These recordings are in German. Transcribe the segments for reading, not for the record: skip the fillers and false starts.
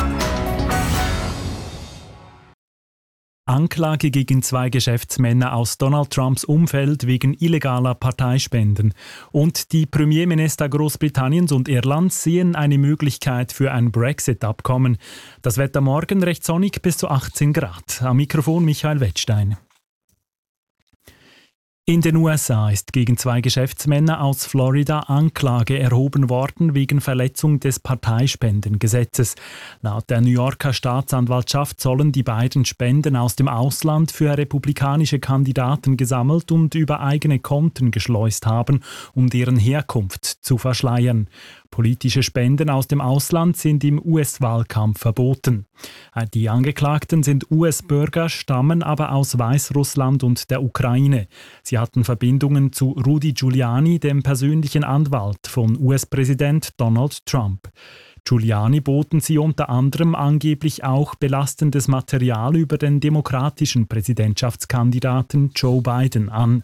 Anklage gegen 2 Geschäftsmänner aus Donald Trumps Umfeld wegen illegaler Parteispenden. Und die Premierminister Großbritanniens und Irlands sehen eine Möglichkeit für ein Brexit-Abkommen. Das Wetter morgen recht sonnig bis zu 18 Grad. Am Mikrofon Michael Wettstein. In den USA ist gegen 2 Geschäftsmänner aus Florida Anklage erhoben worden wegen Verletzung des Parteispendengesetzes. Laut der New Yorker Staatsanwaltschaft sollen die beiden Spenden aus dem Ausland für republikanische Kandidaten gesammelt und über eigene Konten geschleust haben, um deren Herkunft zu verschleiern. Politische Spenden aus dem Ausland sind im US-Wahlkampf verboten. Die Angeklagten sind US-Bürger, stammen aber aus Weißrussland und der Ukraine. Sie hatten Verbindungen zu Rudy Giuliani, dem persönlichen Anwalt von US-Präsident Donald Trump. Giuliani boten sie unter anderem angeblich auch belastendes Material über den demokratischen Präsidentschaftskandidaten Joe Biden an.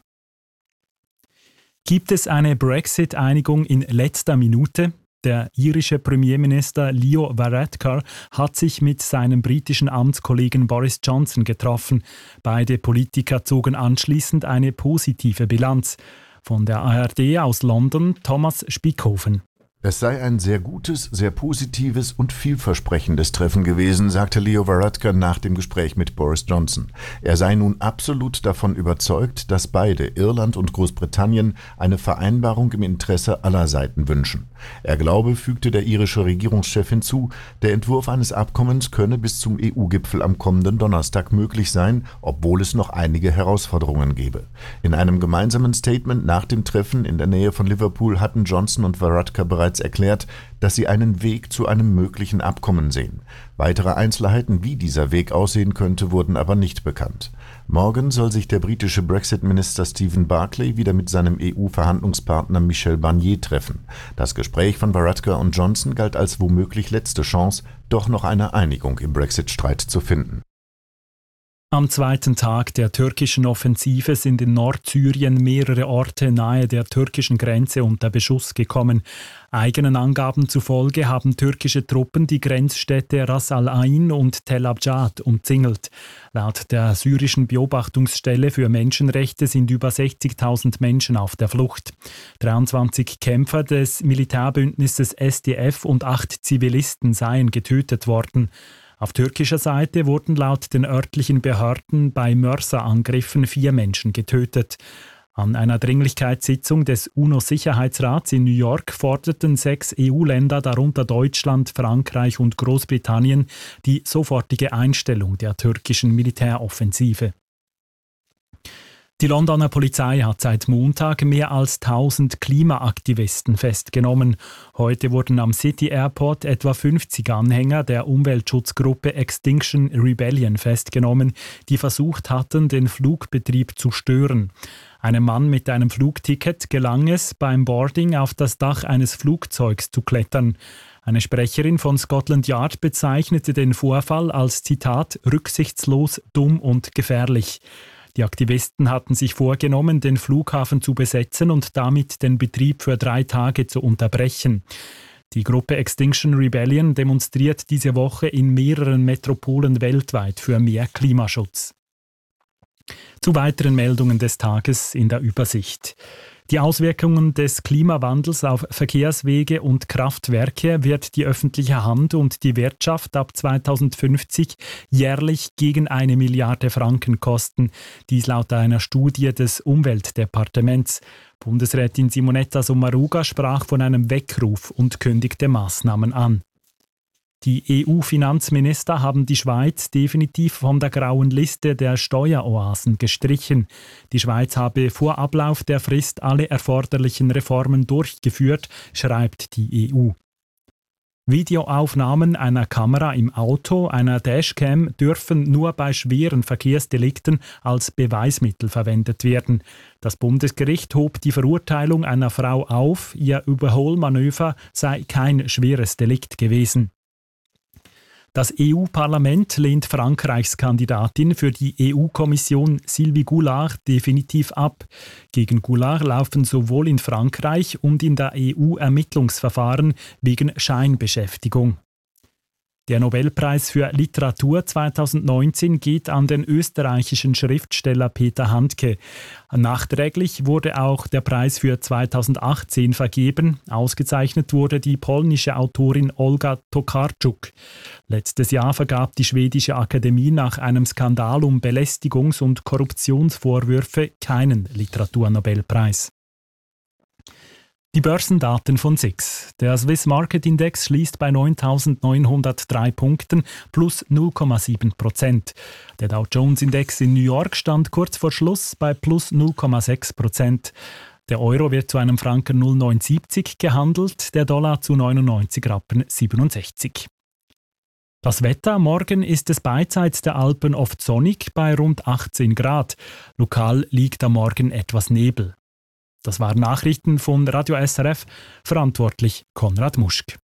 Gibt es eine Brexit-Einigung in letzter Minute? Der irische Premierminister Leo Varadkar hat sich mit seinem britischen Amtskollegen Boris Johnson getroffen. Beide Politiker zogen anschließend eine positive Bilanz. Von der ARD aus London Thomas Spiekhofen. Es sei ein sehr gutes, sehr positives und vielversprechendes Treffen gewesen, sagte Leo Varadkar nach dem Gespräch mit Boris Johnson. Er sei nun absolut davon überzeugt, dass beide, Irland und Großbritannien, eine Vereinbarung im Interesse aller Seiten wünschen. Er glaube, fügte der irische Regierungschef hinzu, der Entwurf eines Abkommens könne bis zum EU-Gipfel am kommenden Donnerstag möglich sein, obwohl es noch einige Herausforderungen gebe. In einem gemeinsamen Statement nach dem Treffen in der Nähe von Liverpool hatten Johnson und Varadkar bereits erklärt, dass sie einen Weg zu einem möglichen Abkommen sehen. Weitere Einzelheiten, wie dieser Weg aussehen könnte, wurden aber nicht bekannt. Morgen soll sich der britische Brexit-Minister Stephen Barclay wieder mit seinem EU-Verhandlungspartner Michel Barnier treffen. Das Gespräch von Varadkar und Johnson galt als womöglich letzte Chance, doch noch eine Einigung im Brexit-Streit zu finden. Am zweiten Tag der türkischen Offensive sind in Nordsyrien mehrere Orte nahe der türkischen Grenze unter Beschuss gekommen. Eigenen Angaben zufolge haben türkische Truppen die Grenzstädte Ras al-Ain und Tel Abjad umzingelt. Laut der syrischen Beobachtungsstelle für Menschenrechte sind über 60.000 Menschen auf der Flucht. 23 Kämpfer des Militärbündnisses SDF und 8 Zivilisten seien getötet worden. Auf türkischer Seite wurden laut den örtlichen Behörden bei Mörserangriffen 4 Menschen getötet. An einer Dringlichkeitssitzung des UNO-Sicherheitsrats in New York forderten 6 EU-Länder, darunter Deutschland, Frankreich und Großbritannien, die sofortige Einstellung der türkischen Militäroffensive. Die Londoner Polizei hat seit Montag mehr als 1000 Klimaaktivisten festgenommen. Heute wurden am City Airport etwa 50 Anhänger der Umweltschutzgruppe Extinction Rebellion festgenommen, die versucht hatten, den Flugbetrieb zu stören. Einem Mann mit einem Flugticket gelang es, beim Boarding auf das Dach eines Flugzeugs zu klettern. Eine Sprecherin von Scotland Yard bezeichnete den Vorfall als, Zitat, rücksichtslos, dumm und gefährlich. Die Aktivisten hatten sich vorgenommen, den Flughafen zu besetzen und damit den Betrieb für 3 Tage zu unterbrechen. Die Gruppe Extinction Rebellion demonstriert diese Woche in mehreren Metropolen weltweit für mehr Klimaschutz. Zu weiteren Meldungen des Tages in der Übersicht. Die Auswirkungen des Klimawandels auf Verkehrswege und Kraftwerke wird die öffentliche Hand und die Wirtschaft ab 2050 jährlich gegen 1 Milliarde Franken kosten. Dies laut einer Studie des Umweltdepartements. Bundesrätin Simonetta Sommaruga sprach von einem Weckruf und kündigte Maßnahmen an. Die EU-Finanzminister haben die Schweiz definitiv von der grauen Liste der Steueroasen gestrichen. Die Schweiz habe vor Ablauf der Frist alle erforderlichen Reformen durchgeführt, schreibt die EU. Videoaufnahmen einer Kamera im Auto, einer Dashcam, dürfen nur bei schweren Verkehrsdelikten als Beweismittel verwendet werden. Das Bundesgericht hob die Verurteilung einer Frau auf, ihr Überholmanöver sei kein schweres Delikt gewesen. Das EU-Parlament lehnt Frankreichs Kandidatin für die EU-Kommission Sylvie Goulard definitiv ab. Gegen Goulard laufen sowohl in Frankreich und in der EU Ermittlungsverfahren wegen Scheinbeschäftigung. Der Nobelpreis für Literatur 2019 geht an den österreichischen Schriftsteller Peter Handke. Nachträglich wurde auch der Preis für 2018 vergeben. Ausgezeichnet wurde die polnische Autorin Olga Tokarczuk. Letztes Jahr vergab die schwedische Akademie nach einem Skandal um Belästigungs- und Korruptionsvorwürfe keinen Literaturnobelpreis. Die Börsendaten von SIX. Der Swiss Market Index schließt bei 9.903 Punkten plus 0,7%. Der Dow Jones Index in New York stand kurz vor Schluss bei plus 0,6%. Der Euro wird zu einem Franken 0,970 gehandelt, der Dollar zu 99,67 Rappen. Das Wetter: Morgen ist es beidseits der Alpen oft sonnig bei rund 18 Grad. Lokal liegt am Morgen etwas Nebel. Das waren Nachrichten von Radio SRF, verantwortlich Konrad Muschk.